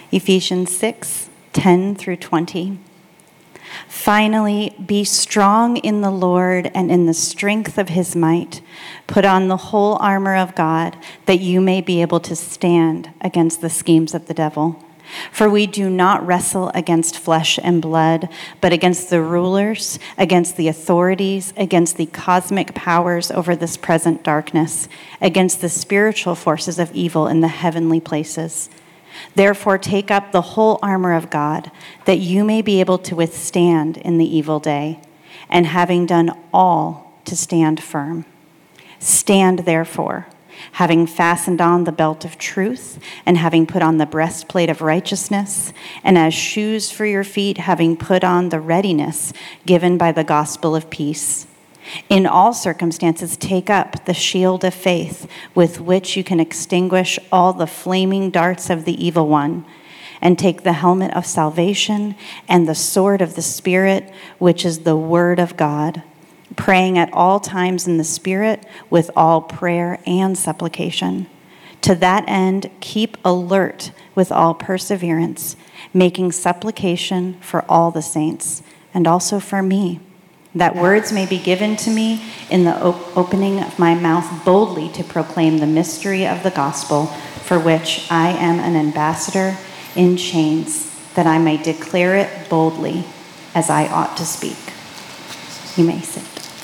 Ephesians 6:10 through 20. Finally, be strong in the Lord and in the strength of his might. Put on the whole armor of God, that you may be able to stand against the schemes of the devil. For we do not wrestle against flesh and blood, but against the rulers, against the authorities, against the cosmic powers over this present darkness, against the spiritual forces of evil in the heavenly places. Therefore, take up the whole armor of God, that you may be able to withstand in the evil day, and having done all, to stand firm. Stand, therefore, having fastened on the belt of truth, and having put on the breastplate of righteousness, and as shoes for your feet, having put on the readiness given by the gospel of peace. In all circumstances, take up the shield of faith with which you can extinguish all the flaming darts of the evil one, and take the helmet of salvation and the sword of the Spirit, which is the word of God, praying at all times in the Spirit with all prayer and supplication. To that end, keep alert with all perseverance, making supplication for all the saints, and also for me, that words may be given to me in the opening of my mouth boldly to proclaim the mystery of the gospel, for which I am an ambassador in chains, that I may declare it boldly as I ought to speak. You may sit.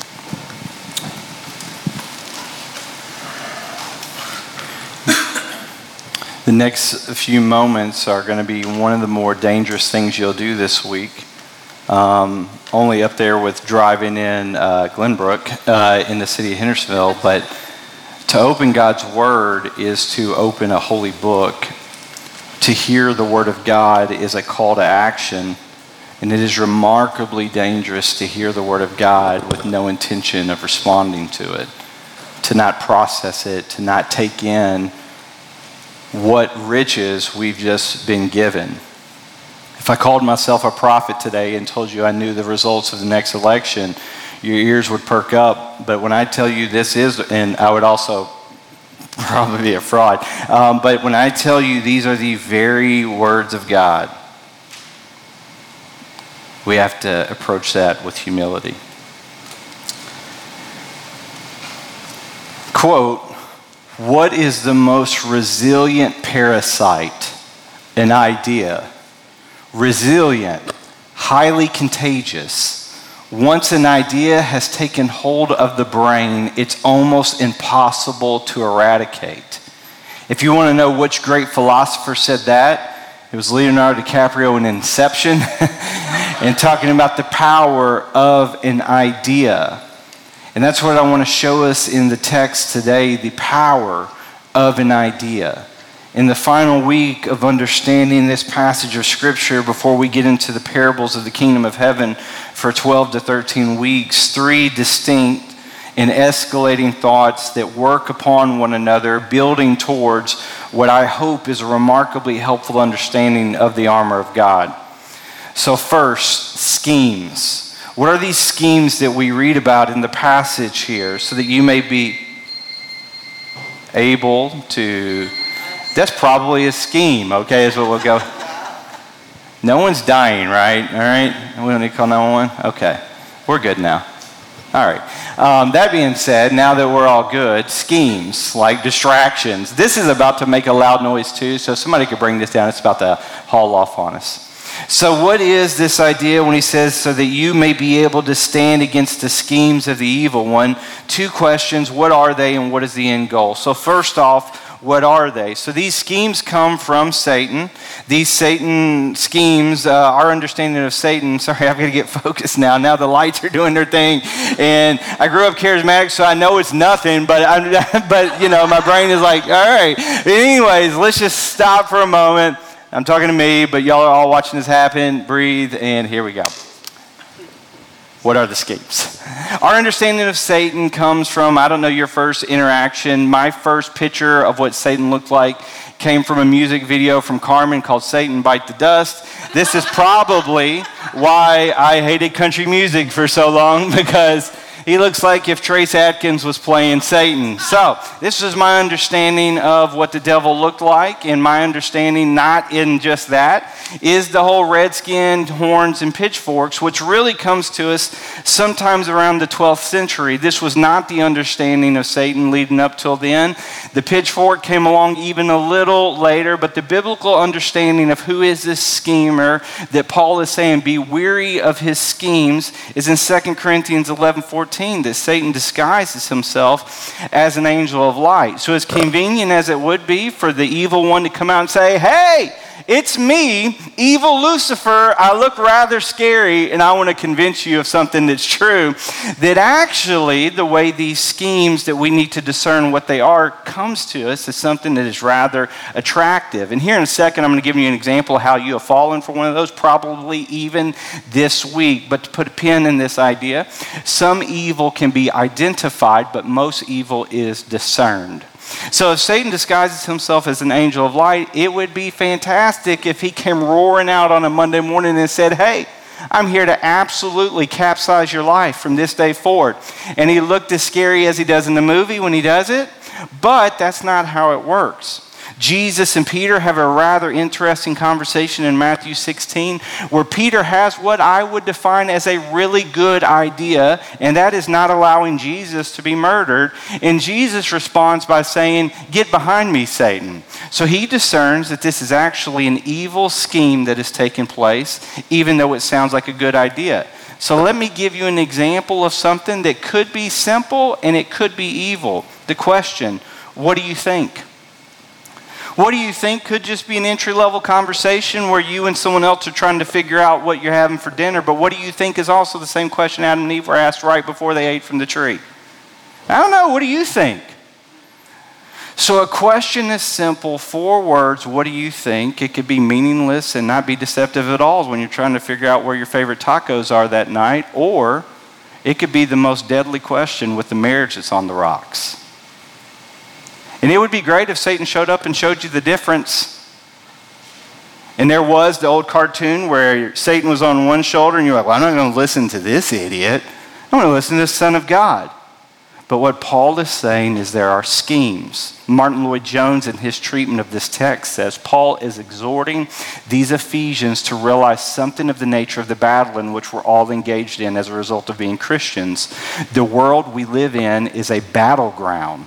The next few moments are going to be one of the more dangerous things you'll do this week. Only up there with driving in Glenbrook in the city of Hendersonville, but to open God's Word is to open a holy book. To hear the Word of God is a call to action, and it is remarkably dangerous to hear the Word of God with no intention of responding to it, to not process it, to not take in what riches we've just been given. If I called myself a prophet today and told you I knew the results of the next election, your ears would perk up. But when I tell you this is, and I would also probably be a fraud, but when I tell you these are the very words of God, we have to approach that with humility. Quote, what is the most resilient parasite? An idea. Resilient, highly contagious. Once an idea has taken hold of the brain, it's almost impossible to eradicate. If you want to know which great philosopher said that, it was Leonardo DiCaprio in Inception, and talking about the power of an idea. And that's what I want to show us in the text today, the power of an idea. In the final week of understanding this passage of Scripture, before we get into the parables of the kingdom of heaven for 12 to 13 weeks, three distinct and escalating thoughts that work upon one another, building towards what I hope is a remarkably helpful understanding of the armor of God. So first, schemes. What are these schemes that we read about in the passage here so that you may be able to... That's probably a scheme, okay, is what we'll go. No one's dying, right? All right? We don't need to call 911? Okay. We're good now. All right. That being said, now that we're all good, schemes, like distractions. This is about to make a loud noise too, so somebody could bring this down. It's about to haul off on us. So what is this idea when he says, so that you may be able to stand against the schemes of the evil one? Two questions. What are they and what is the end goal? So first off, what are they? So these schemes come from Satan. These Satan schemes, our understanding of Satan, sorry, I've got to get focused now. Now the lights are doing their thing. And I grew up charismatic, so I know it's nothing, but you know, my brain is like, all right. Anyways, let's just stop for a moment. I'm talking to me, but y'all are all watching this happen. Breathe, and here we go. What are the schemes? Our understanding of Satan comes from, I don't know your first interaction. My first picture of what Satan looked like came from a music video from Carmen called Satan Bite the Dust. This is probably why I hated country music for so long, because He looks like if Trace Adkins was playing Satan. So this is my understanding of what the devil looked like, and my understanding, not in just that, is the whole redskin, horns, and pitchforks, which really comes to us sometimes around the 12th century. This was not the understanding of Satan leading up till then. The pitchfork came along even a little later, but the biblical understanding of who is this schemer that Paul is saying, be weary of his schemes, is in 2 Corinthians 11:14, that Satan disguises himself as an angel of light. So as convenient as it would be for the evil one to come out and say, hey, it's me, evil Lucifer. I look rather scary, and I want to convince you of something that's true. That actually, the way these schemes that we need to discern what they are comes to us is something that is rather attractive. And here in a second, I'm going to give you an example of how you have fallen for one of those, probably even this week. But to put a pin in this idea, some evil can be identified, but most evil is discerned. So if Satan disguises himself as an angel of light, it would be fantastic if he came roaring out on a Monday morning and said, hey, I'm here to absolutely capsize your life from this day forward. And he looked as scary as he does in the movie when he does it, but that's not how it works. Jesus and Peter have a rather interesting conversation in Matthew 16 where Peter has what I would define as a really good idea, and that is not allowing Jesus to be murdered. And Jesus responds by saying, get behind me, Satan. So he discerns that this is actually an evil scheme that has taken place, even though it sounds like a good idea. So let me give you an example of something that could be simple and it could be evil. The question, what do you think? What do you think could just be an entry-level conversation where you and someone else are trying to figure out what you're having for dinner? But what do you think is also the same question Adam and Eve were asked right before they ate from the tree? I don't know. What do you think? So a question is simple, 4 words, what do you think? It could be meaningless and not be deceptive at all when you're trying to figure out where your favorite tacos are that night. Or it could be the most deadly question with the marriage that's on the rocks. And it would be great if Satan showed up and showed you the difference. And there was the old cartoon where Satan was on one shoulder and you're like, well, I'm not going to listen to this idiot. I'm going to listen to the Son of God. But what Paul is saying is there are schemes. Martin Lloyd-Jones in his treatment of this text says Paul is exhorting these Ephesians to realize something of the nature of the battle in which we're all engaged in as a result of being Christians. The world we live in is a battleground.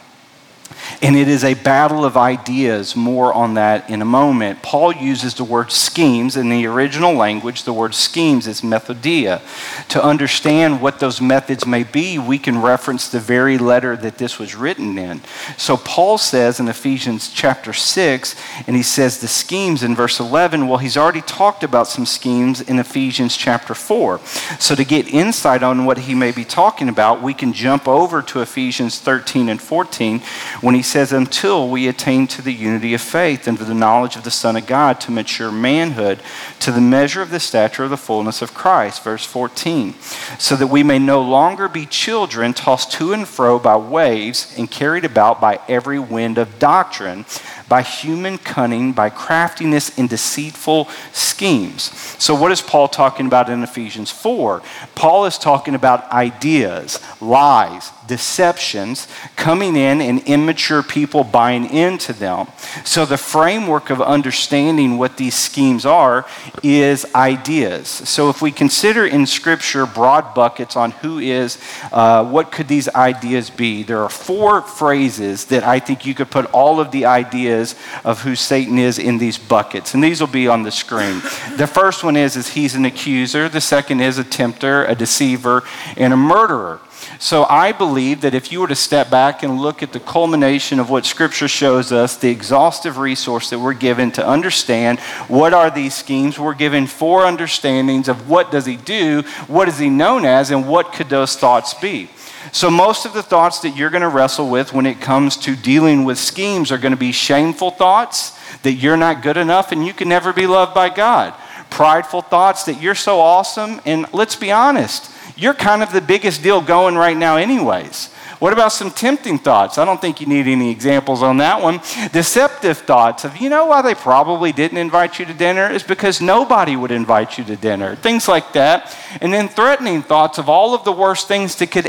And it is a battle of ideas. More on that in a moment. Paul uses the word schemes. In the original language, the word schemes is methodia. To understand what those methods may be, we can reference the very letter that this was written in. So Paul says in Ephesians chapter 6, and he says the schemes in verse 11, well, he's already talked about some schemes in Ephesians chapter 4. So to get insight on what he may be talking about, we can jump over to Ephesians 13 and 14, when he says, until we attain to the unity of faith and to the knowledge of the Son of God, to mature manhood, to the measure of the stature of the fullness of Christ. Verse 14, so that we may no longer be children tossed to and fro by waves and carried about by every wind of doctrine, by human cunning, by craftiness and deceitful schemes. So what is Paul talking about in Ephesians 4? Paul is talking about ideas, lies, deceptions coming in and immature people buying into them. So the framework of understanding what these schemes are is ideas. So if we consider in Scripture broad buckets on who is, what could these ideas be? There are 4 phrases that I think you could put all of the ideas of who Satan is in these buckets. And these will be on the screen. The first one is he's an accuser. The second is a tempter, a deceiver, and a murderer. So I believe that if you were to step back and look at the culmination of what Scripture shows us, the exhaustive resource that we're given to understand what are these schemes, we're given 4 understandings of what does he do, what is he known as, and what could those thoughts be. So most of the thoughts that you're going to wrestle with when it comes to dealing with schemes are going to be shameful thoughts, that you're not good enough and you can never be loved by God. Prideful thoughts that you're so awesome, and let's be honest, you're kind of the biggest deal going right now anyways. What about some tempting thoughts? I don't think you need any examples on that one. Deceptive thoughts of, you know why they probably didn't invite you to dinner? Is because nobody would invite you to dinner. Things like that. And then threatening thoughts of all of the worst things that could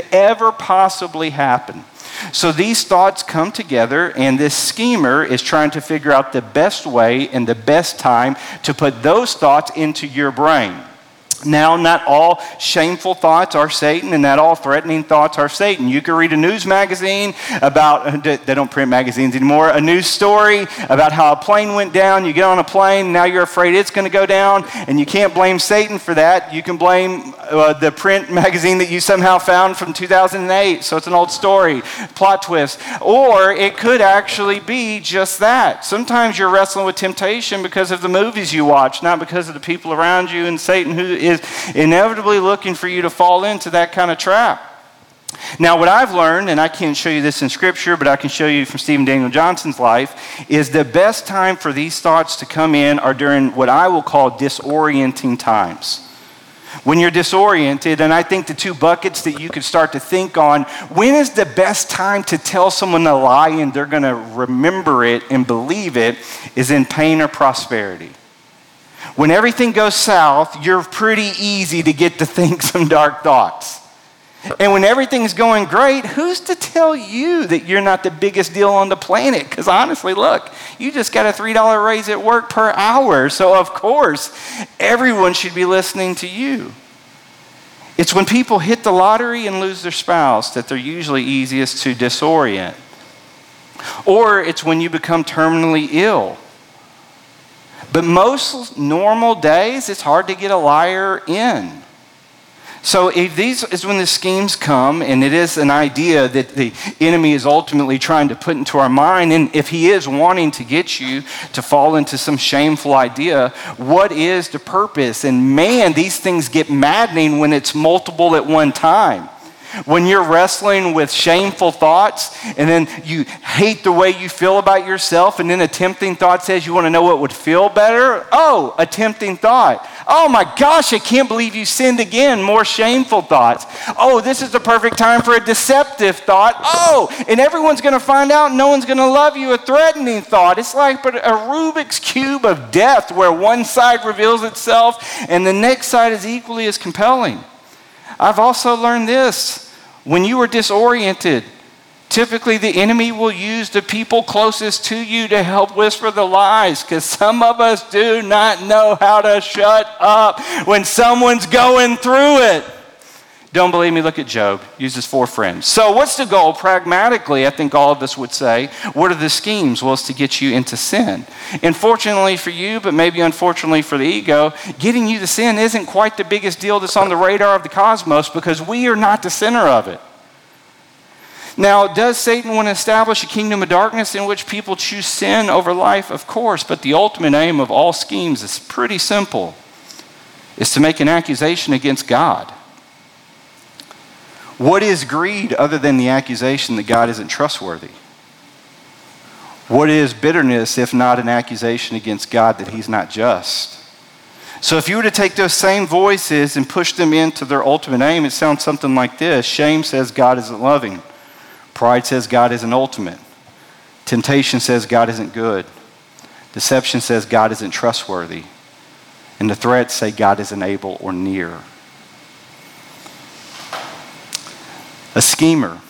ever possibly happen. So these thoughts come together, and this schemer is trying to figure out the best way and the best time to put those thoughts into your brain. Now, not all shameful thoughts are Satan, and not all threatening thoughts are Satan. You can read a news magazine about, they don't print magazines anymore, a news story about how a plane went down. You get on a plane, now you're afraid it's going to go down, and you can't blame Satan for that. You can blame the print magazine that you somehow found from 2008, so it's an old story, plot twist. Or it could actually be just that. Sometimes you're wrestling with temptation because of the movies you watch, not because of the people around you, and Satan who is inevitably looking for you to fall into that kind of trap. Now, what I've learned, and I can't show you this in Scripture, but I can show you from Stephen Daniel Johnson's life, is the best time for these thoughts to come in are during what I will call disorienting times. When you're disoriented, and I think the two buckets that you could start to think on, when is the best time to tell someone a lie and they're going to remember it and believe it, is in pain or prosperity. When everything goes south, you're pretty easy to get to think some dark thoughts. And when everything's going great, who's to tell you that you're not the biggest deal on the planet? Because honestly, look, you just got a $3 raise at work per hour. So of course, everyone should be listening to you. It's when people hit the lottery and lose their spouse that they're usually easiest to disorient. Or it's when you become terminally ill. But most normal days, it's hard to get a liar in. So if these is when the schemes come, and it is an idea that the enemy is ultimately trying to put into our mind, and if he is wanting to get you to fall into some shameful idea, what is the purpose? And man, these things get maddening when it's multiple at one time. When you're wrestling with shameful thoughts, and then you hate the way you feel about yourself, and then a tempting thought says you want to know what would feel better. Oh, a tempting thought. Oh my gosh, I can't believe you sinned again. More shameful thoughts. Oh, this is the perfect time for a deceptive thought. Oh, and everyone's going to find out, no one's going to love you. A threatening thought. It's like a Rubik's Cube of death where one side reveals itself and the next side is equally as compelling. I've also learned this. When you are disoriented, typically the enemy will use the people closest to you to help whisper the lies, because some of us do not know how to shut up when someone's going through it. Don't believe me? Look at Job. Uses 4 friends. So what's the goal? Pragmatically, I think all of us would say, what are the schemes? Well, it's to get you into sin. And fortunately for you, but maybe unfortunately for the ego, getting you to sin isn't quite the biggest deal that's on the radar of the cosmos, because we are not the center of it. Now, does Satan want to establish a kingdom of darkness in which people choose sin over life? Of course, but the ultimate aim of all schemes is pretty simple. It's to make an accusation against God. What is greed other than the accusation that God isn't trustworthy? What is bitterness if not an accusation against God that he's not just? So if you were to take those same voices and push them into their ultimate aim, it sounds something like this. Shame says God isn't loving. Pride says God isn't ultimate. Temptation says God isn't good. Deception says God isn't trustworthy. And the threats say God isn't able or near. A schemer.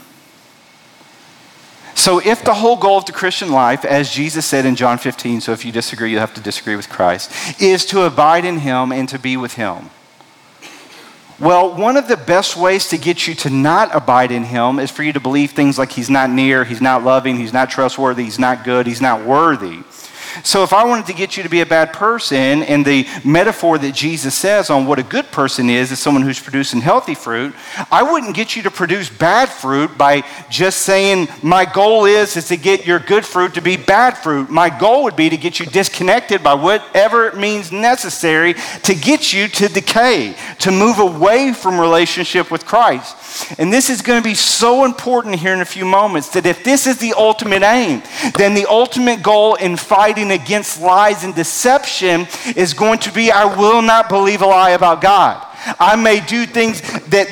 So if the whole goal of the Christian life, as Jesus said in John 15, so if you disagree, you'll have to disagree with Christ, is to abide in him and to be with him. Well, one of the best ways to get you to not abide in him is for you to believe things like he's not near, he's not loving, he's not trustworthy, he's not good, he's not worthy. So if I wanted to get you to be a bad person, and the metaphor that Jesus says on what a good person is someone who's producing healthy fruit, I wouldn't get you to produce bad fruit by just saying, my goal is to get your good fruit to be bad fruit. My goal would be to get you disconnected by whatever it means necessary to get you to decay, to move away from relationship with Christ. And this is going to be so important here in a few moments, that if this is the ultimate aim, then the ultimate goal in fighting against lies and deception is going to be, I will not believe a lie about God. I may do things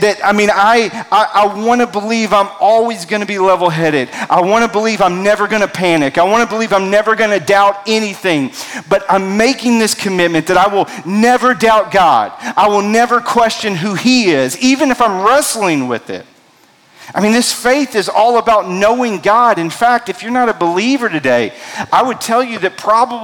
I want to believe I'm always going to be level-headed. I want to believe I'm never going to panic. I want to believe I'm never going to doubt anything. But I'm making this commitment that I will never doubt God. I will never question who he is, even if I'm wrestling with it. I mean, this faith is all about knowing God. In fact, if you're not a believer today, I would tell you that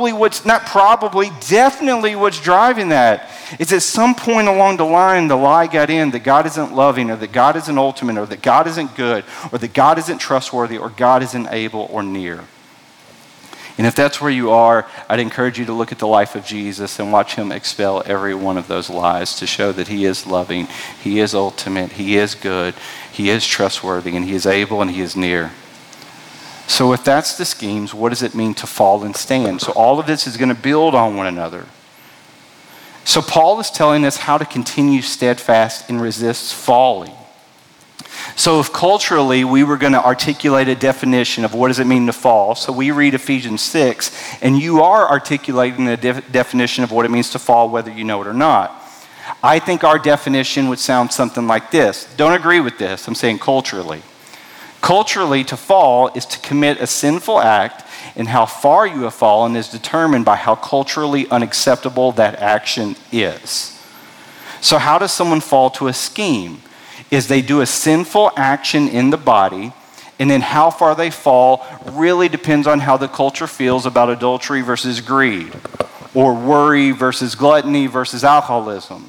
definitely what's driving that is at some point along the line, the lie got in that God isn't loving, or that God isn't ultimate, or that God isn't good, or that God isn't trustworthy, or God isn't able or near. And if that's where you are, I'd encourage you to look at the life of Jesus and watch him expel every one of those lies to show that he is loving, he is ultimate, he is good, he is trustworthy, and he is able and he is near. So if that's the schemes, what does it mean to fall and stand? So all of this is going to build on one another. So Paul is telling us how to continue steadfast and resist falling. So if culturally we were going to articulate a definition of what does it mean to fall, so we read Ephesians 6, and you are articulating a definition of what it means to fall, whether you know it or not. I think our definition would sound something like this. Don't agree with this. I'm saying culturally. Culturally, to fall is to commit a sinful act, and how far you have fallen is determined by how culturally unacceptable that action is. So how does someone fall to a scheme? Is they do a sinful action in the body, and then how far they fall really depends on how the culture feels about adultery versus greed, or worry versus gluttony versus alcoholism.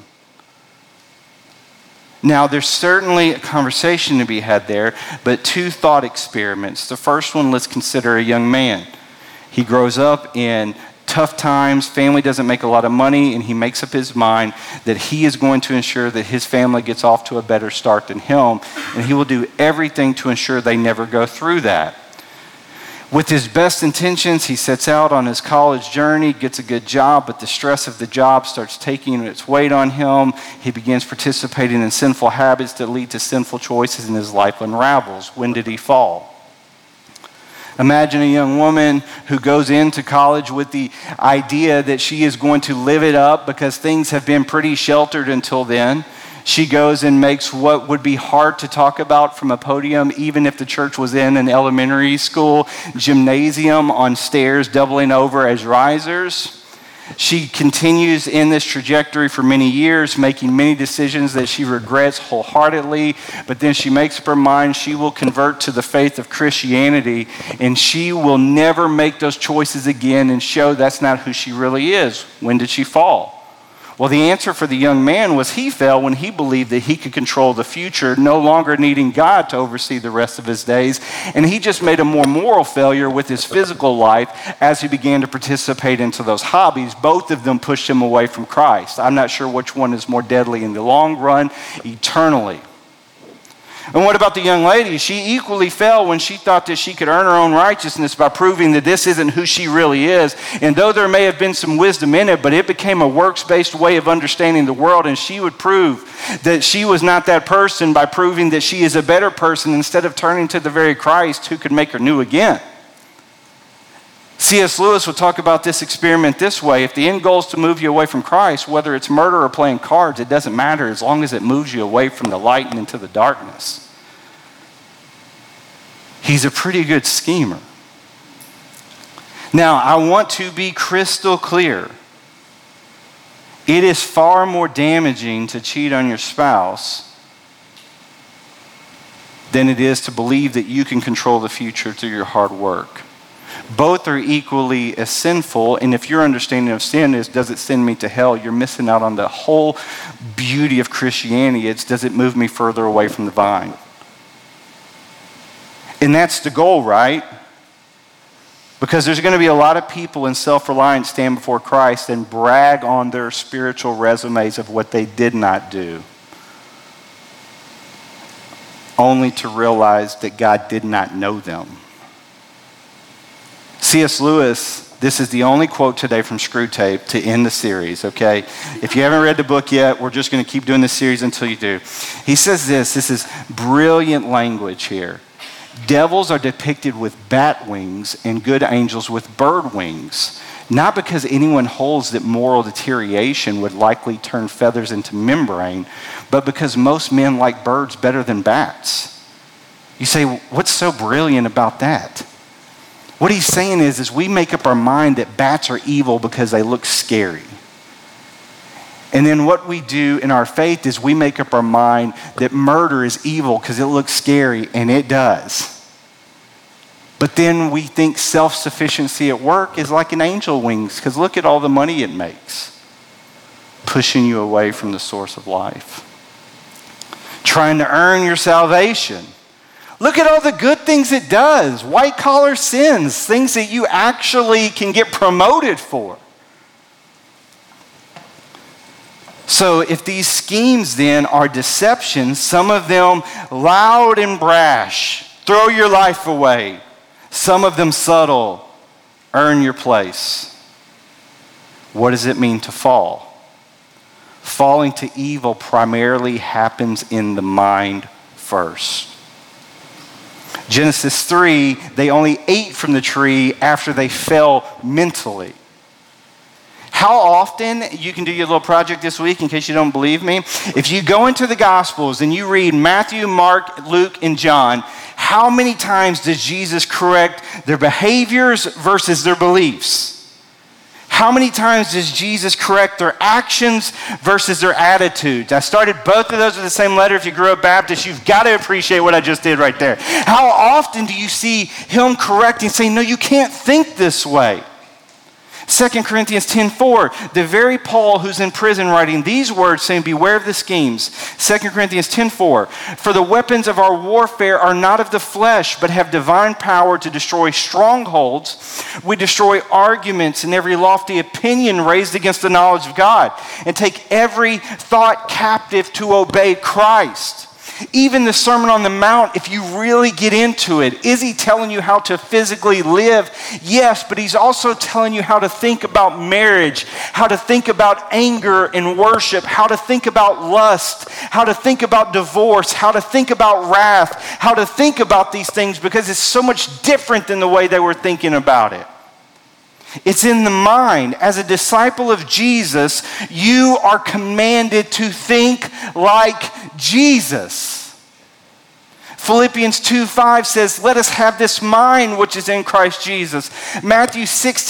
Now, there's certainly a conversation to be had there, but two thought experiments. The first one, let's consider a young man. He grows up in tough times, family doesn't make a lot of money, and he makes up his mind that he is going to ensure that his family gets off to a better start than him, and he will do everything to ensure they never go through that. With his best intentions, he sets out on his college journey, gets a good job, but the stress of the job starts taking its weight on him. He begins participating in sinful habits that lead to sinful choices, and his life unravels. When did he fall? Imagine a young woman who goes into college with the idea that she is going to live it up because things have been pretty sheltered until then. She goes and makes what would be hard to talk about from a podium, even if the church was in an elementary school gymnasium on stairs doubling over as risers. She continues in this trajectory for many years, making many decisions that she regrets wholeheartedly, but then she makes up her mind she will convert to the faith of Christianity, and she will never make those choices again and show that's not who she really is. When did she fall? Well, the answer for the young man was he fell when he believed that he could control the future, no longer needing God to oversee the rest of his days. And he just made a more moral failure with his physical life as he began to participate into those hobbies. Both of them pushed him away from Christ. I'm not sure which one is more deadly in the long run, eternally. And what about the young lady? She equally fell when she thought that she could earn her own righteousness by proving that this isn't who she really is. And though there may have been some wisdom in it, but it became a works-based way of understanding the world, and she would prove that she was not that person by proving that she is a better person instead of turning to the very Christ who could make her new again. C.S. Lewis would talk about this experiment this way. If the end goal is to move you away from Christ, whether it's murder or playing cards, it doesn't matter as long as it moves you away from the light and into the darkness. He's a pretty good schemer. Now, I want to be crystal clear. It is far more damaging to cheat on your spouse than it is to believe that you can control the future through your hard work. Both are equally as sinful, and if your understanding of sin is, does it send me to hell, you're missing out on the whole beauty of Christianity. It's, does it move me further away from the vine? And that's the goal, right? Because there's going to be a lot of people in self-reliance stand before Christ and brag on their spiritual resumes of what they did not do, only to realize that God did not know them. C.S. Lewis, this is the only quote today from Screwtape to end the series, okay? If you haven't read the book yet, we're just going to keep doing this series until you do. He says this is brilliant language here. Devils are depicted with bat wings and good angels with bird wings, not because anyone holds that moral deterioration would likely turn feathers into membrane, but because most men like birds better than bats. You say, what's so brilliant about that? What he's saying is we make up our mind that bats are evil because they look scary. And then what we do in our faith is we make up our mind that murder is evil because it looks scary, and it does. But then we think self-sufficiency at work is like an angel wings because look at all the money it makes, pushing you away from the source of life. Trying to earn your salvation. Look at all the good things it does. White-collar sins, things that you actually can get promoted for. So if these schemes then are deceptions, some of them loud and brash, throw your life away. Some of them subtle, earn your place. What does it mean to fall? Falling to evil primarily happens in the mind first. Genesis 3, they only ate from the tree after they fell mentally. How often, you can do your little project this week in case you don't believe me. If you go into the Gospels and you read Matthew, Mark, Luke, and John, how many times does Jesus correct their behaviors versus their beliefs? How many times does Jesus correct their actions versus their attitudes? I started both of those with the same letter. If you grew up Baptist, you've got to appreciate what I just did right there. How often do you see him correcting, saying, no, you can't think this way? 2 Corinthians 10:4, the very Paul who's in prison writing these words saying, beware of the schemes. 2 Corinthians 10:4, for the weapons of our warfare are not of the flesh, but have divine power to destroy strongholds. We destroy arguments and every lofty opinion raised against the knowledge of God, and take every thought captive to obey Christ. Even the Sermon on the Mount, if you really get into it, is he telling you how to physically live? Yes, but he's also telling you how to think about marriage, how to think about anger and worship, how to think about lust, how to think about divorce, how to think about wrath, how to think about these things, because it's so much different than the way they were thinking about it. It's in the mind. As a disciple of Jesus, you are commanded to think like Jesus. Philippians 2:5 says, let us have this mind which is in Christ Jesus. Matthew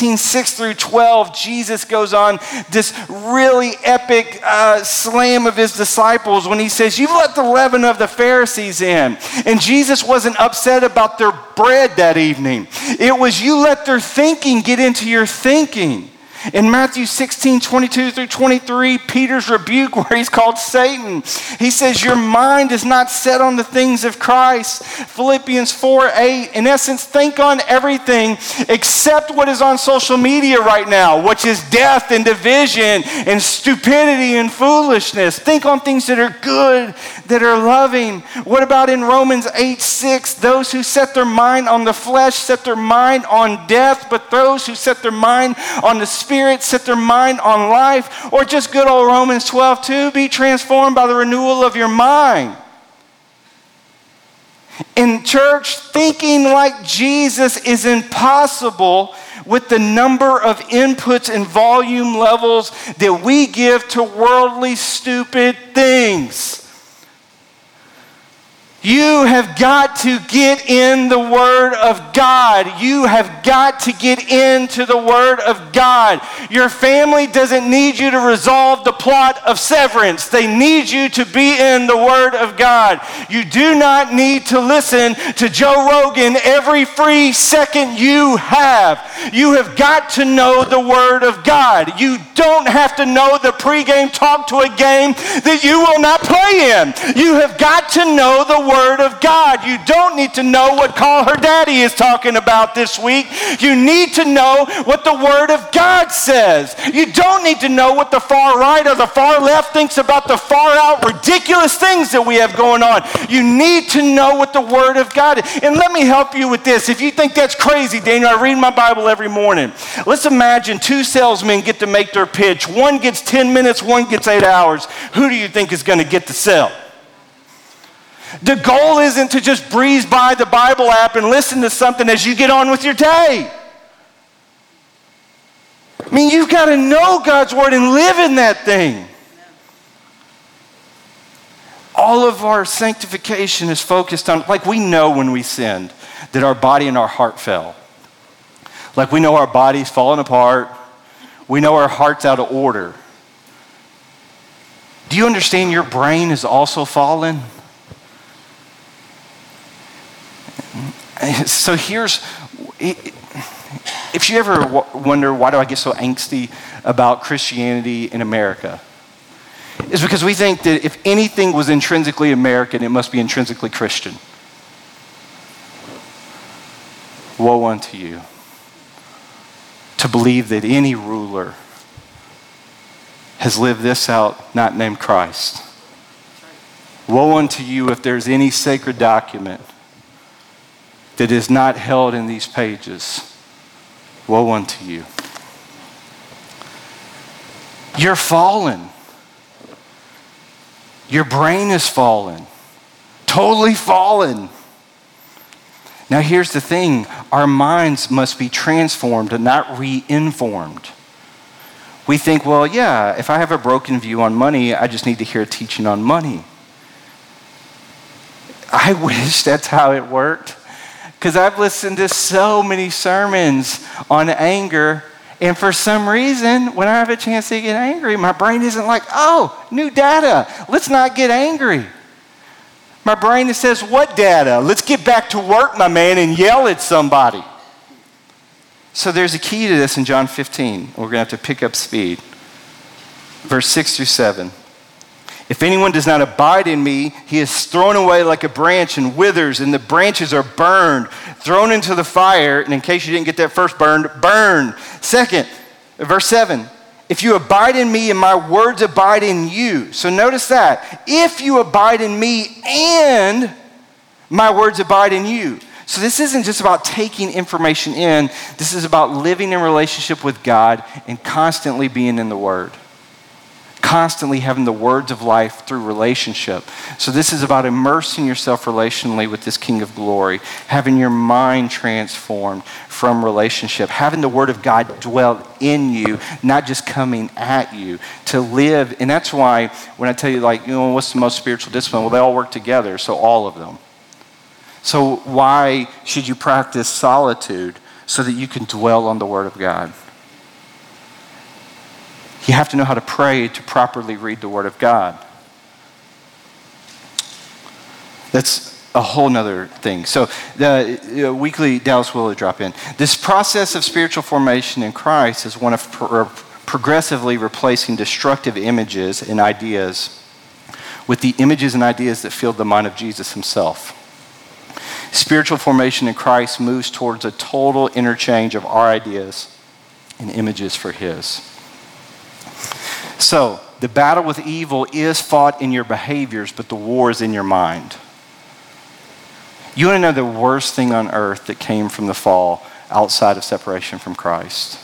16:6-12, Jesus goes on this really epic slam of his disciples when he says, you've let the leaven of the Pharisees in. And Jesus wasn't upset about their bread that evening. It was you let their thinking get into your thinking. In Matthew 16:22-23, Peter's rebuke where he's called Satan. He says, your mind is not set on the things of Christ. Philippians 4:8, in essence, think on everything except what is on social media right now, which is death and division and stupidity and foolishness. Think on things that are good, that are loving. What about in Romans 8:6, those who set their mind on the flesh set their mind on death, but those who set their mind on the Spirit set their mind on life. Or just good old Romans 12:2, be transformed by the renewal of your mind. In church, thinking like Jesus is impossible with the number of inputs and volume levels that we give to worldly, stupid things. You have got to get in the Word of God. You have got to get into the Word of God. Your family doesn't need you to resolve the plot of Severance. They need you to be in the Word of God. You do not need to listen to Joe Rogan every free second you have. You have got to know the Word of God. You don't have to know the pregame talk to a game that you will not play in. You have got to know the Word of God. You don't need to know what Call Her Daddy is talking about this week. You need to know what the Word of God says. You don't need to know what the far right or the far left thinks about the far out ridiculous things that we have going on. You need to know what the Word of God is. And let me help you with this. If you think that's crazy, Daniel, I read my Bible every morning. Let's imagine two salesmen get to make their pitch. One gets 10 minutes, one gets 8 hours. Who do you think is going to get the sell? The goal isn't to just breeze by the Bible app and listen to something as you get on with your day. I mean, you've got to know God's Word and live in that thing. All of our sanctification is focused on, like we know when we sinned, that our body and our heart fell. Like we know our body's falling apart. We know our heart's out of order. Do you understand your brain is also fallen? So if you ever wonder, why do I get so angsty about Christianity in America? It's because we think that if anything was intrinsically American, it must be intrinsically Christian. Woe unto you to believe that any ruler has lived this out, not named Christ. Woe unto you if there's any sacred document that is not held in these pages. Woe unto you. You're fallen. Your brain is fallen. Totally fallen. Now here's the thing. Our minds must be transformed and not re-informed. We think, well, yeah, if I have a broken view on money, I just need to hear a teaching on money. I wish that's how it worked. Because I've listened to so many sermons on anger, and for some reason, when I have a chance to get angry, my brain isn't like, oh, new data, let's not get angry. My brain says, what data? Let's get back to work, my man, and yell at somebody. So there's a key to this in John 15. We're going to have to pick up speed. Verse 6 through 7. If anyone does not abide in me, he is thrown away like a branch and withers, and the branches are burned, thrown into the fire. And in case you didn't get that first burn. Second, verse 7. If you abide in me and my words abide in you. So notice that. If you abide in me and my words abide in you. So this isn't just about taking information in. This is about living in relationship with God and constantly being in the Word. Constantly having the words of life through relationship. So this is about immersing yourself relationally with this King of Glory, having your mind transformed from relationship, having the Word of God dwell in you, not just coming at you, to live. And that's why when I tell you, like, what's the most spiritual discipline? Well, they all work together, so all of them. So why should you practice solitude? So that you can dwell on the Word of God. You have to know how to pray to properly read the Word of God. That's a whole nother thing. So the weekly Dallas Willard drop in. This process of spiritual formation in Christ is one of progressively replacing destructive images and ideas with the images and ideas that filled the mind of Jesus himself. Spiritual formation in Christ moves towards a total interchange of our ideas and images for his. So, the battle with evil is fought in your behaviors, but the war is in your mind. You want to know the worst thing on earth that came from the fall outside of separation from Christ?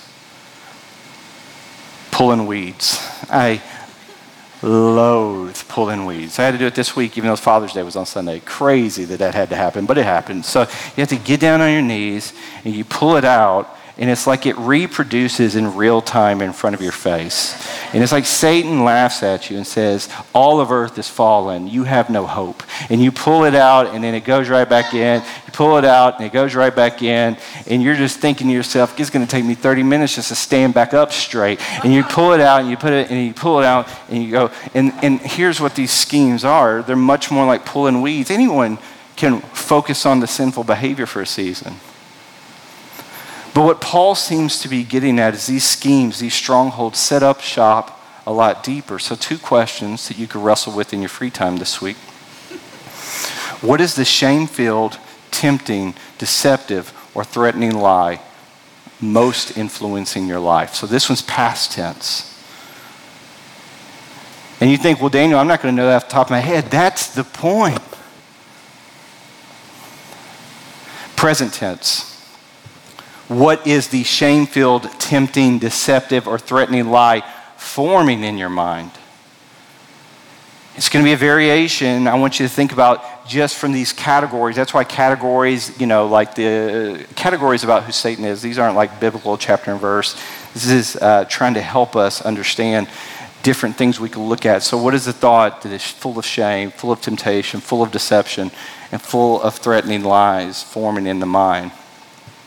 Pulling weeds. I loathe pulling weeds. I had to do it this week, even though Father's Day was on Sunday. Crazy that had to happen, but it happened. So, you have to get down on your knees, and you pull it out, and it's like it reproduces in real time in front of your face. And it's like Satan laughs at you and says, all of earth is fallen. You have no hope. And you pull it out, and then it goes right back in. You pull it out, and it goes right back in. And you're just thinking to yourself, it's going to take me 30 minutes just to stand back up straight. And you pull it out, and you put it, and you pull it out, and you go. And here's what these schemes are. They're much more like pulling weeds. Anyone can focus on the sinful behavior for a season. But what Paul seems to be getting at is these schemes, these strongholds set up shop a lot deeper. So 2 questions that you could wrestle with in your free time this week. What is the shame-filled, tempting, deceptive, or threatening lie most influencing your life? So this one's past tense. And you think, well, Daniel, I'm not going to know that off the top of my head. That's the point. Present tense. What is the shame-filled, tempting, deceptive, or threatening lie forming in your mind? It's going to be a variation. I want you to think about just from these categories. That's why categories, like the categories about who Satan is, these aren't like biblical chapter and verse. This is trying to help us understand different things we can look at. So what is the thought that is full of shame, full of temptation, full of deception, and full of threatening lies forming in the mind?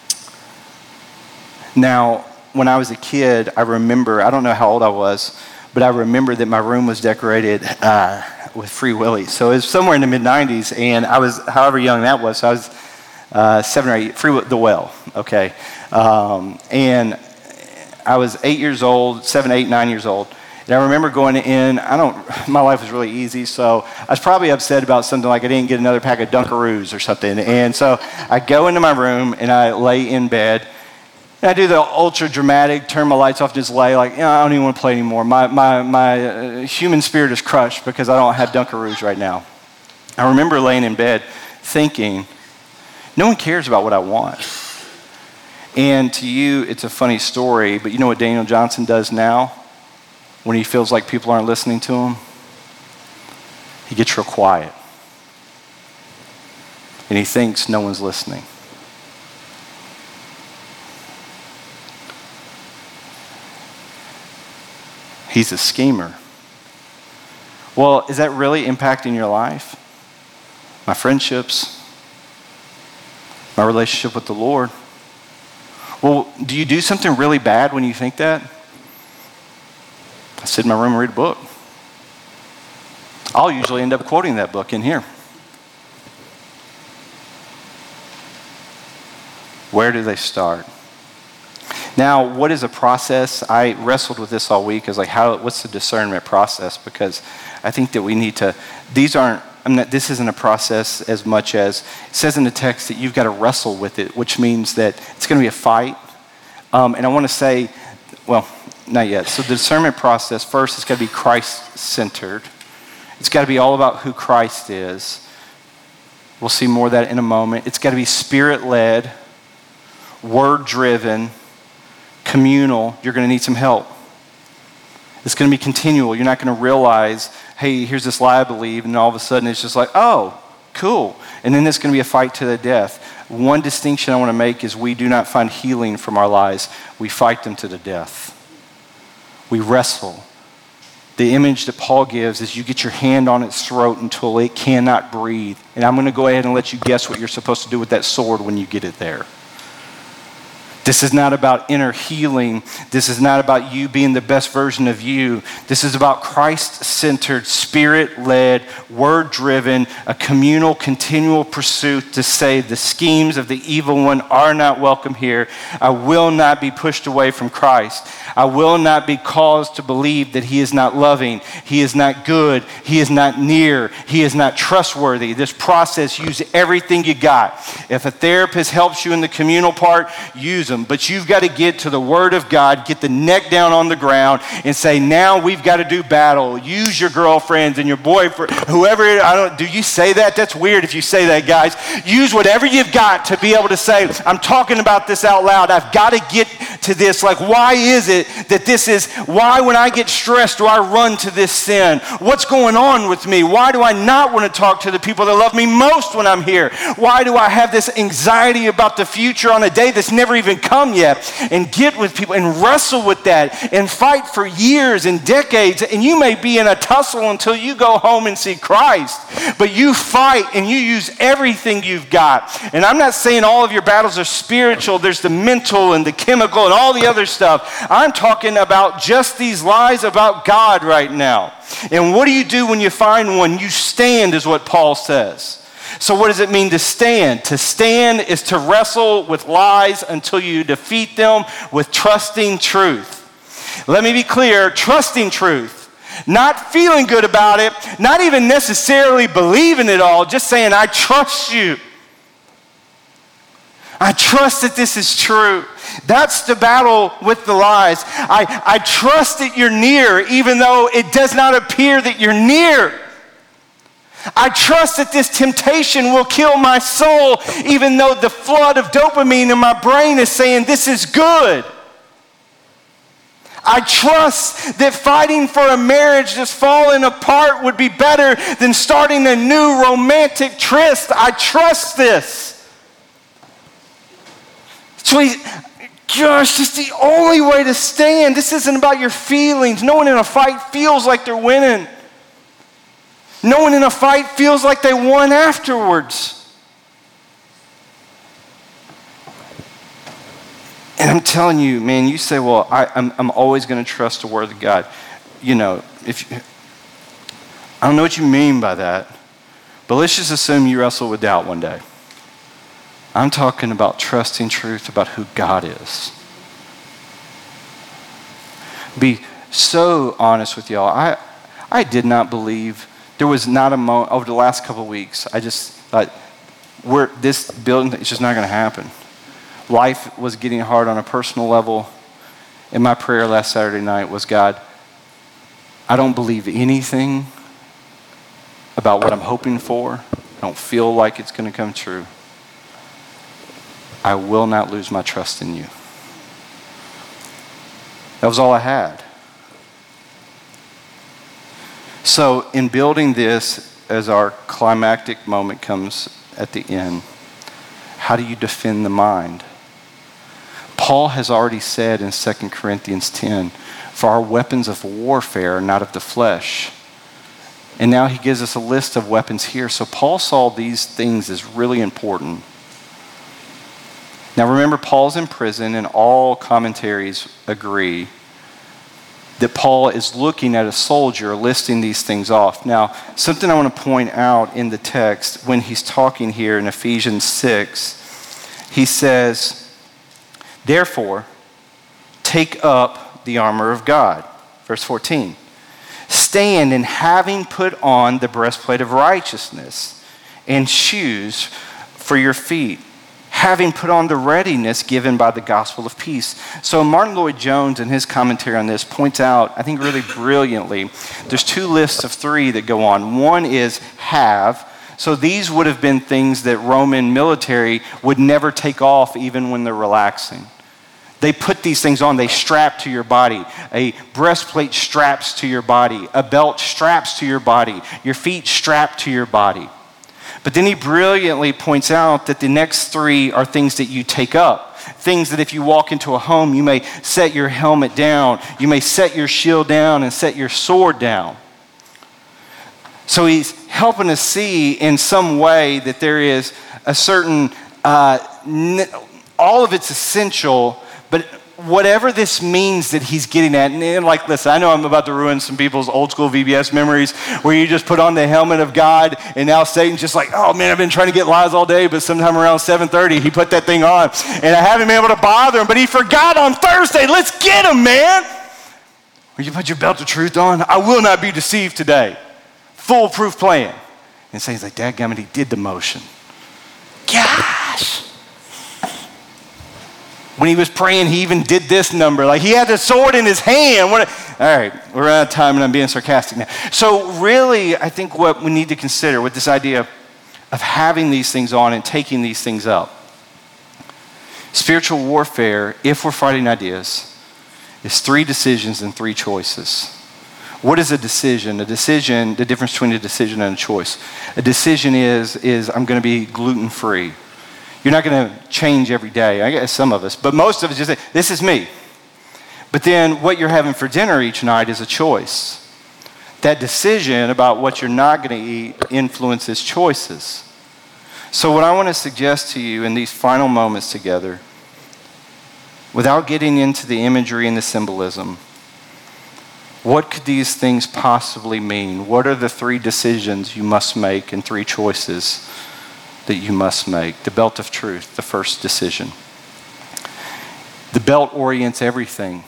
Now, when I was a kid, I remember, I don't know how old I was, but I remember that my room was decorated with Free Willy. So it was somewhere in the mid-90s, and I was, however young that was, so I was 7 or 8, The Well, okay? And I was 8 years old, 7, 8, 9 years old. And I remember going in, my life was really easy, so I was probably upset about something like I didn't get another pack of Dunkaroos or something. And so I go into my room and I lay in bed. And I do the ultra dramatic, turn my lights off, just lay like, I don't even want to play anymore. My human spirit is crushed because I don't have Dunkaroos right now. I remember laying in bed thinking, no one cares about what I want. And to you, it's a funny story, but you know what Daniel Johnson does now? When he feels like people aren't listening to him, he gets real quiet. And he thinks no one's listening. He's a schemer. Well, is that really impacting your life? My friendships, my relationship with the Lord. Well, do you do something really bad when you think that? I sit in my room and read a book. I'll usually end up quoting that book in here. Where do they start? Now, what is a process? I wrestled with this all week. I was like, what's the discernment process? Because I think that we need to, this isn't a process as much as, it says in the text that you've got to wrestle with it, which means that it's going to be a fight. And I want to say, well, not yet. So the discernment process, first, it's got to be Christ-centered. It's got to be all about who Christ is. We'll see more of that in a moment. It's got to be Spirit-led, Word-driven, communal. You're going to need some help. It's going to be continual. You're not going to realize, hey, here's this lie I believe, and all of a sudden it's just like, oh, cool. And then it's going to be a fight to the death. One distinction I want to make is we do not find healing from our lies. We fight them to the death. We wrestle. The image that Paul gives is you get your hand on its throat until it cannot breathe. And I'm going to go ahead and let you guess what you're supposed to do with that sword when you get it there. This is not about inner healing. This is not about you being the best version of you. This is about Christ-centered, Spirit-led, Word-driven, a communal, continual pursuit to say the schemes of the evil one are not welcome here. I will not be pushed away from Christ. I will not be caused to believe that he is not loving, he is not good, he is not near, he is not trustworthy. This process, use everything you got. If a therapist helps you in the communal part, use them. But you've got to get to the Word of God, get the neck down on the ground, and say, now we've got to do battle. Use your girlfriends and your boyfriend, whoever, do you say that? That's weird if you say that, guys. Use whatever you've got to be able to say, I'm talking about this out loud. I've got to get to this. Like, why is it that this is, why when I get stressed do I run to this sin? What's going on with me? Why do I not want to talk to the people that love me most when I'm here? Why do I have this anxiety about the future on a day that's never even come yet? And get with people and wrestle with that and fight for years and decades. And you may be in a tussle until you go home and see Christ. But you fight and you use everything you've got. And I'm not saying all of your battles are spiritual. There's the mental and the chemical and all the other stuff. I'm talking about just these lies about God right now. And what do you do when you find one? You stand, is what Paul says. So what does it mean to stand? To stand is to wrestle with lies until you defeat them with trusting truth. Let me be clear, trusting truth. Not feeling good about it, not even necessarily believing it all, just saying, I trust you. I trust that this is true. That's the battle with the lies. I trust that you're near, even though it does not appear that you're near. I trust that this temptation will kill my soul, even though the flood of dopamine in my brain is saying this is good. I trust that fighting for a marriage that's falling apart would be better than starting a new romantic tryst. I trust this. Gosh, it's the only way to stand. This isn't about your feelings. No one in a fight feels like they're winning. No one in a fight feels like they won afterwards. And I'm telling you, man, you say, well, I'm always going to trust the Word of God. I don't know what you mean by that, but let's just assume you wrestle with doubt one day. I'm talking about trusting truth about who God is. Be so honest with y'all. I did not believe, there was not a moment, over the last couple of weeks, I just thought, this building, it's just not going to happen. Life was getting hard on a personal level, and my prayer last Saturday night was, God, I don't believe anything about what I'm hoping for. I don't feel like it's going to come true. I will not lose my trust in you. That was all I had. So in building this, as our climactic moment comes at the end, how do you defend the mind? Paul has already said in 2 Corinthians 10, for our weapons of warfare are not of the flesh. And now he gives us a list of weapons here. So Paul saw these things as really important. Now remember, Paul's in prison, and all commentaries agree that Paul is looking at a soldier listing these things off. Now, something I want to point out in the text when he's talking here in Ephesians 6, he says, therefore, take up the armor of God. Verse 14. Stand, and having put on the breastplate of righteousness and shoes for your feet, having put on the readiness given by the gospel of peace. So Martin Lloyd-Jones in his commentary on this points out, I think really brilliantly, there's two lists of three that go on. One is have. So these would have been things that Roman military would never take off even when they're relaxing. They put these things on, they strap to your body. A breastplate straps to your body. A belt straps to your body. Your feet strap to your body. But then he brilliantly points out that the next three are things that you take up. Things that if you walk into a home, you may set your helmet down. You may set your shield down and set your sword down. So he's helping us see in some way that there is a certain, all of it's essential, but whatever this means that he's getting at, and like, listen, I know I'm about to ruin some people's old school VBS memories where you just put on the helmet of God and now Satan's just like, oh man, I've been trying to get lies all day, but sometime around 7:30 he put that thing on and I haven't been able to bother him, but he forgot on Thursday. Let's get him, man. Will you put your belt of truth on? I will not be deceived today. Foolproof plan. And Satan's like, dadgummit, he did the motion. Gosh. When he was praying, he even did this number. Like he had the sword in his hand. All right, we're out of time and I'm being sarcastic now. So really, I think what we need to consider with this idea of having these things on and taking these things up. Spiritual warfare, if we're fighting ideas, is 3 decisions and 3 choices. What is a decision? A decision, the difference between a decision and a choice. A decision is I'm going to be gluten-free. You're not going to change every day. I guess some of us, but most of us just say, this is me. But then what you're having for dinner each night is a choice. That decision about what you're not going to eat influences choices. So what I want to suggest to you in these final moments together, without getting into the imagery and the symbolism, what could these things possibly mean? What are the 3 decisions you must make and 3 choices that you must make? The belt of truth, the first decision. The belt orients everything.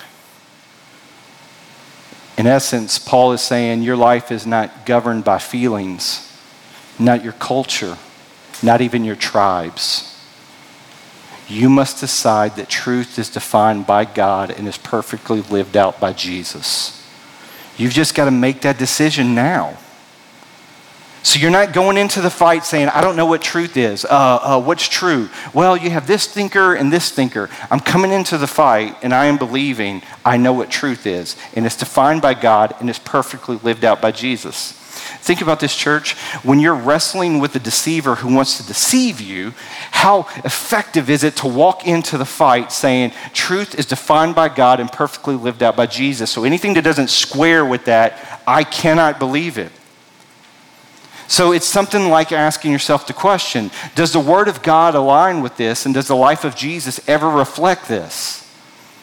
In essence, Paul is saying your life is not governed by feelings, not your culture, not even your tribes. You must decide that truth is defined by God and is perfectly lived out by Jesus. You've just got to make that decision now. So you're not going into the fight saying, I don't know what truth is. What's true? Well, you have this thinker and this thinker. I'm coming into the fight and I am believing I know what truth is. And it's defined by God and it's perfectly lived out by Jesus. Think about this, church. When you're wrestling with a deceiver who wants to deceive you, how effective is it to walk into the fight saying truth is defined by God and perfectly lived out by Jesus? So anything that doesn't square with that, I cannot believe it. So it's something like asking yourself the question, does the Word of God align with this, and does the life of Jesus ever reflect this?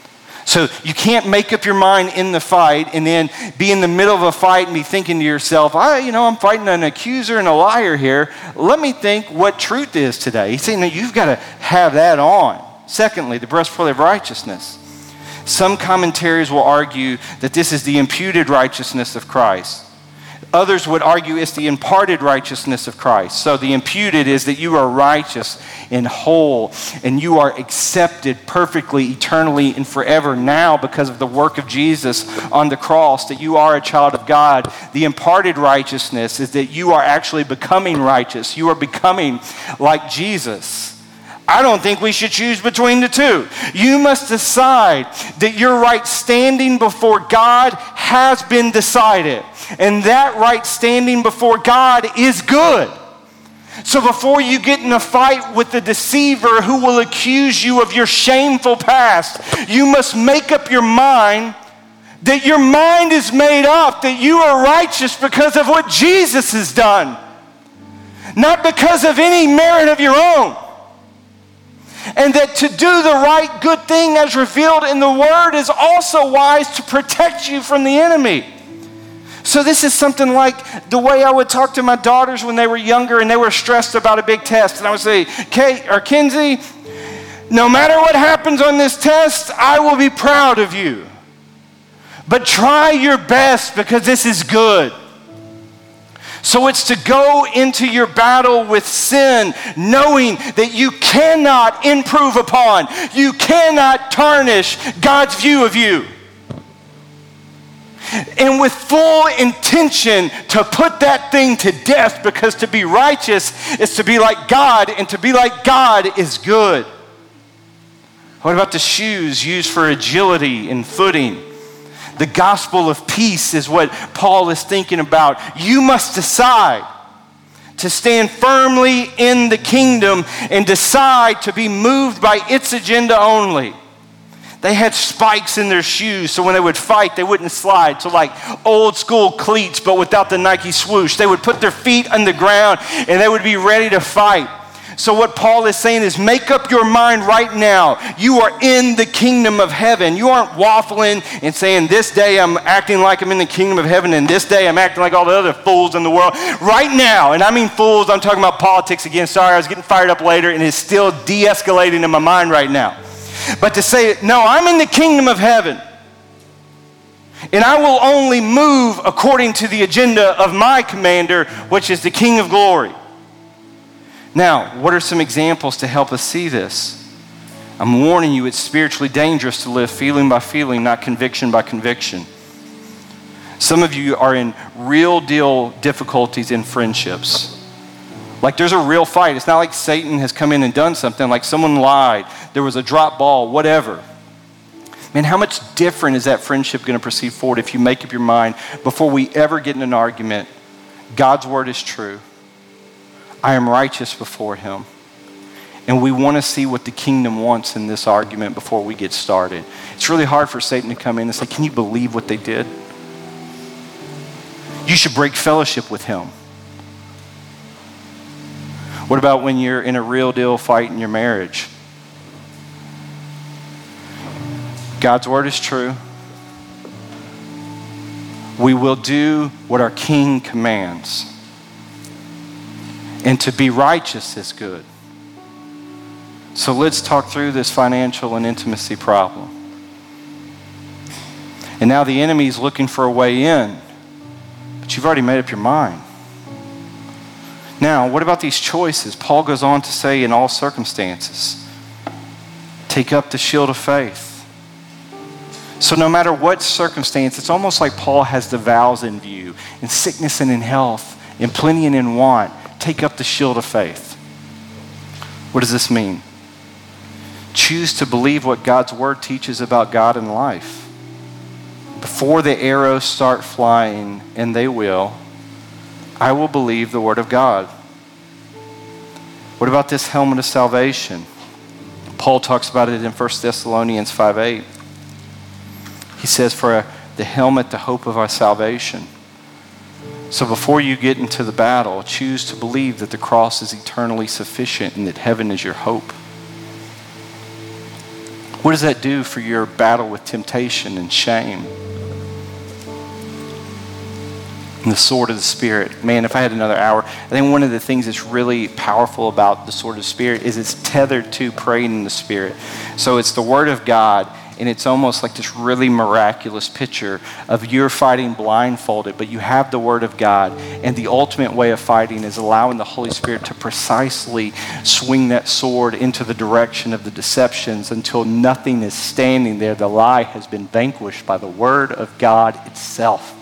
So you can't make up your mind in the fight and then be in the middle of a fight and be thinking to yourself, I'm fighting an accuser and a liar here. Let me think what truth is today. He's saying that you've got to have that on. Secondly, the breastplate of righteousness. Some commentaries will argue that this is the imputed righteousness of Christ. Others would argue it's the imparted righteousness of Christ. So the imputed is that you are righteous and whole, and you are accepted perfectly, eternally, and forever now because of the work of Jesus on the cross, that you are a child of God. The imparted righteousness is that you are actually becoming righteous. You are becoming like Jesus. I don't think we should choose between the two. You must decide that your right standing before God has been decided. And that right standing before God is good. So before you get in a fight with the deceiver who will accuse you of your shameful past, you must make up your mind that your mind is made up, that you are righteous because of what Jesus has done, not because of any merit of your own. And that to do the right good thing as revealed in the Word is also wise to protect you from the enemy. So this is something like the way I would talk to my daughters when they were younger and they were stressed about a big test. And I would say, Kate or Kinsey, no matter what happens on this test, I will be proud of you. But try your best because this is good. So it's to go into your battle with sin knowing that you cannot improve upon, you cannot tarnish God's view of you. And with full intention to put that thing to death, because to be righteous is to be like God, and to be like God is good. What about the shoes used for agility and footing? The gospel of peace is what Paul is thinking about. You must decide to stand firmly in the kingdom and decide to be moved by its agenda only. They had spikes in their shoes, so when they would fight, they wouldn't slide. So like old school cleats, but without the Nike swoosh. They would put their feet on the ground and they would be ready to fight. So what Paul is saying is make up your mind right now. You are in the kingdom of heaven. You aren't waffling and saying this day I'm acting like I'm in the kingdom of heaven and this day I'm acting like all the other fools in the world. Right now, and I mean fools, I'm talking about politics again. Sorry, I was getting fired up later and it's still de-escalating in my mind right now. But to say, no, I'm in the kingdom of heaven. And I will only move according to the agenda of my commander, which is the King of glory. Now, what are some examples to help us see this? I'm warning you, it's spiritually dangerous to live feeling by feeling, not conviction by conviction. Some of you are in real deal difficulties in friendships. Like there's a real fight. It's not like Satan has come in and done something, like someone lied, there was a drop ball, whatever. Man, how much different is that friendship going to proceed forward if you make up your mind before we ever get in an argument? God's word is true. I am righteous before him. And we want to see what the kingdom wants in this argument before we get started. It's really hard for Satan to come in and say, can you believe what they did? You should break fellowship with him. What about when you're in a real deal fight in your marriage? God's word is true. We will do what our King commands. And to be righteous is good. So let's talk through this financial and intimacy problem. And now the enemy is looking for a way in, but you've already made up your mind. Now, what about these choices? Paul goes on to say, in all circumstances, take up the shield of faith. So no matter what circumstance, it's almost like Paul has the vows in view, in sickness and in health, in plenty and in want. Take up the shield of faith. What does this mean? Choose to believe what God's word teaches about God and life. Before the arrows start flying, and they will, I will believe the word of God. What about this helmet of salvation? Paul talks about it in 1 Thessalonians 5:8. He says, for the helmet, the hope of our salvation. So before you get into the battle, choose to believe that the cross is eternally sufficient and that heaven is your hope. What does that do for your battle with temptation and shame? And the sword of the Spirit. Man, if I had another hour, I think one of the things that's really powerful about the sword of the Spirit is it's tethered to praying in the Spirit. So it's the Word of God, and it's almost like this really miraculous picture of you're fighting blindfolded, but you have the Word of God. And the ultimate way of fighting is allowing the Holy Spirit to precisely swing that sword into the direction of the deceptions until nothing is standing there. The lie has been vanquished by the Word of God itself.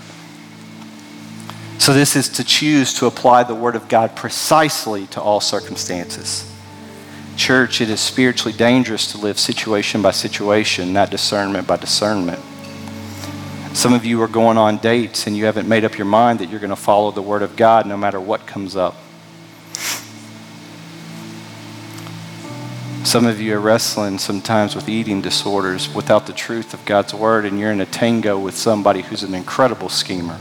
So this is to choose to apply the Word of God precisely to all circumstances. Church, it is spiritually dangerous to live situation by situation, not discernment by discernment. Some of you are going on dates and you haven't made up your mind that you're going to follow the Word of God no matter what comes up. Some of you are wrestling sometimes with eating disorders without the truth of God's Word, and you're in a tango with somebody who's an incredible schemer.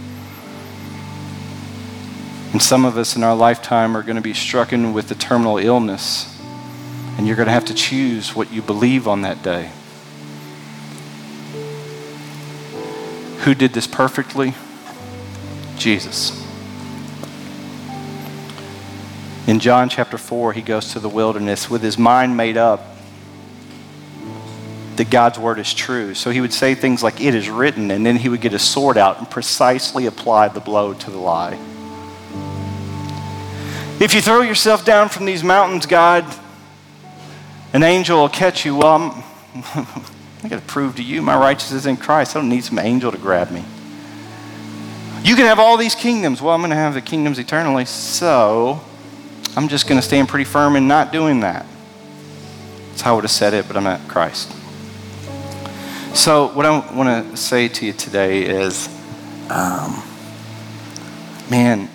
And some of us in our lifetime are going to be stricken with a terminal illness, and you're going to have to choose what you believe on that day. Who did this perfectly? Jesus. In John chapter 4, he goes to the wilderness with his mind made up that God's word is true. So he would say things like, "It is written," and then he would get his sword out and precisely apply the blow to the lie. If you throw yourself down from these mountains, God, an angel will catch you. Well, I got to prove to you my righteousness in Christ. I don't need some angel to grab me. You can have all these kingdoms. Well, I'm going to have the kingdoms eternally, so I'm just going to stand pretty firm in not doing that. That's how I would have said it, but I'm not Christ. So what I want to say to you today is, man,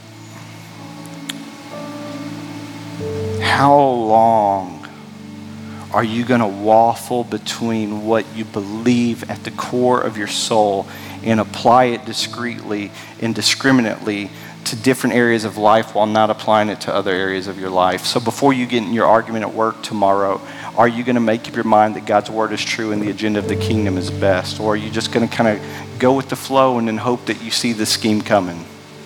how long are you going to waffle between what you believe at the core of your soul and apply it discreetly and discriminately to different areas of life while not applying it to other areas of your life? So before you get in your argument at work tomorrow, are you going to make up your mind that God's word is true and the agenda of the kingdom is best? Or are you just going to kind of go with the flow and then hope that you see the scheme coming?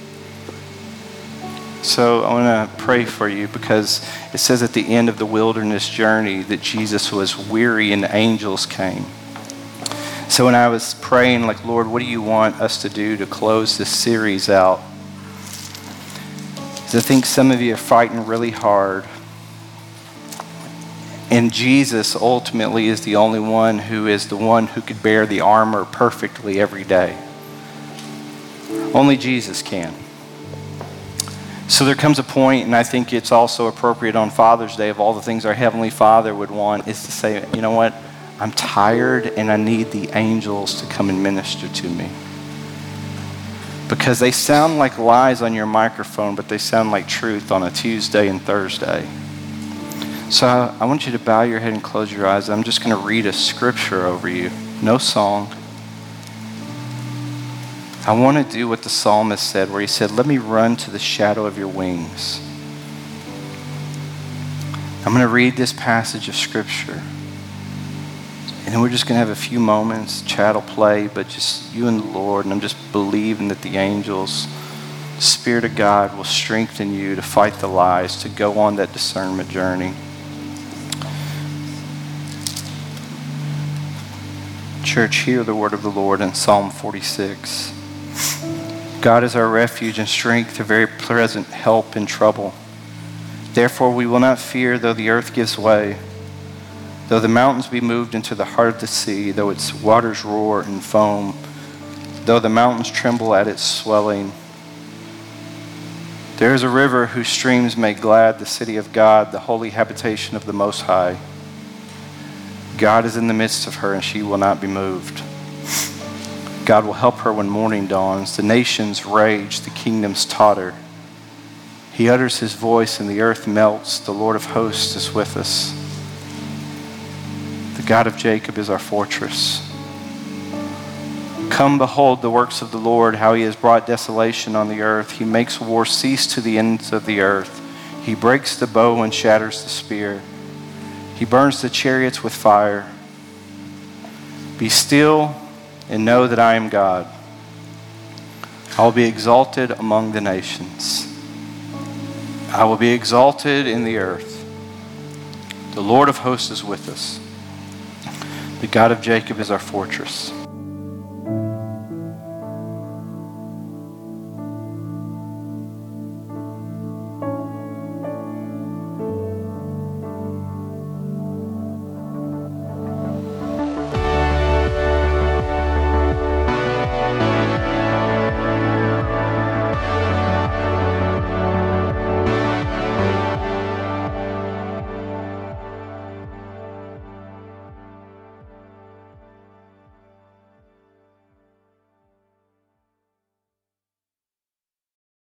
So I want to pray for you, because it says at the end of the wilderness journey that Jesus was weary and the angels came. So when I was praying, like, Lord, what do you want us to do to close this series out? Because I think some of you are fighting really hard. And Jesus ultimately is the only one who could bear the armor perfectly every day. Only Jesus can. So there comes a point, and I think it's also appropriate on Father's Day, of all the things our Heavenly Father would want, is to say, you know what? I'm tired and I need the angels to come and minister to me. Because they sound like lies on your microphone, but they sound like truth on a Tuesday and Thursday. So I want you to bow your head and close your eyes. I'm just going to read a scripture over you. No song. I want to do what the psalmist said, where he said, "Let me run to the shadow of your wings." I'm going to read this passage of scripture. And then we're just going to have a few moments. Chat will play, but just you and the Lord. And I'm just believing that the angels, the Spirit of God, will strengthen you to fight the lies, to go on that discernment journey. Church, hear the word of the Lord in Psalm 46. God is our refuge and strength, a very present help in trouble. Therefore we will not fear, though the earth gives way, though the mountains be moved into the heart of the sea, though its waters roar and foam, though the mountains tremble at its swelling. There is a river whose streams make glad the city of God, the holy habitation of the Most High. God is in the midst of her, and she will not be moved. God will help her when morning dawns. The nations rage, the kingdoms totter. He utters his voice and the earth melts. The Lord of hosts is with us. The God of Jacob is our fortress. Come, behold the works of the Lord, how he has brought desolation on the earth. He makes war cease to the ends of the earth. He breaks the bow and shatters the spear. He burns the chariots with fire. Be still and know that I am God. I will be exalted among the nations. I will be exalted in the earth. The Lord of hosts is with us. The God of Jacob is our fortress.